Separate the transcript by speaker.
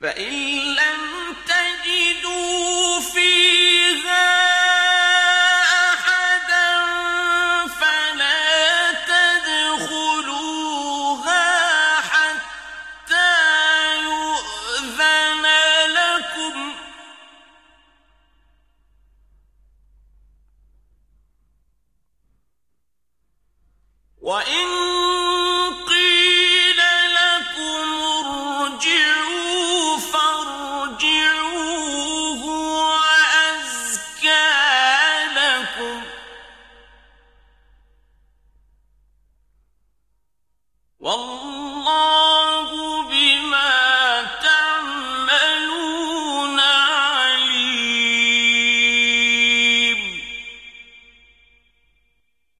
Speaker 1: فإن لم تجدوا فيها أحدا فلا تدخلوها حتى يؤذن لكم وإن قيل لكم ارجعوا فارجعوا هو أزكى لكم والله